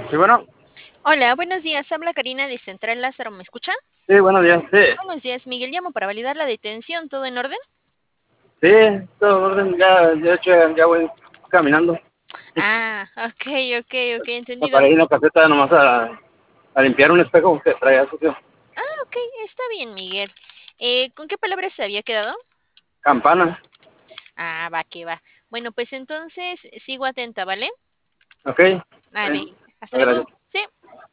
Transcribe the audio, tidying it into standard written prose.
Sí, bueno, Hola, buenos días. Habla Karina de Central Lázaro. ¿Me escucha? sí, buenos días, sí, Buenos días, Miguel. Llamo para validar la detención. ¿Todo en orden? sí, todo en orden, ya, de hecho, ya voy caminando Ah, ok, ok, ok, entendido. para ir a la caseta nomás a limpiar un espejo que traía sucio. Ah, ok, está bien, Miguel. ¿Con qué palabras se había quedado? Campana, Ah, va, que va. Bueno, pues entonces sigo atenta, ¿vale? ok, Vale, hasta luego. gracias.